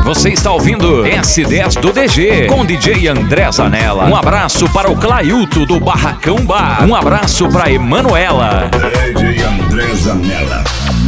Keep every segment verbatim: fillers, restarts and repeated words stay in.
Você está ouvindo S dez do D G com D J André Zanella. Um abraço para o Clailton do Barracão Bar. Um abraço para Emanuela. D J André Zanella.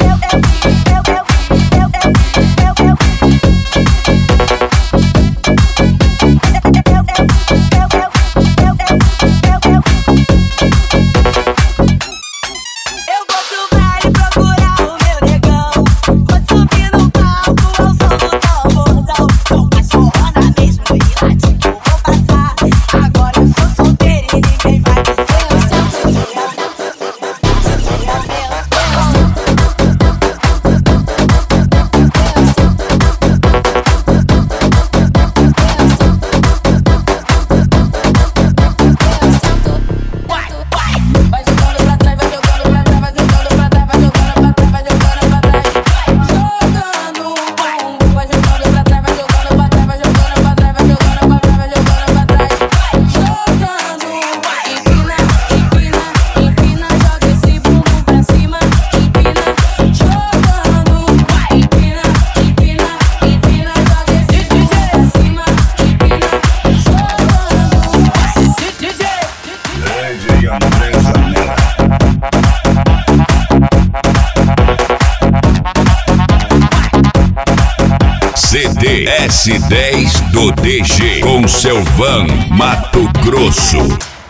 C D S dez do D G com seu van Mato Grosso.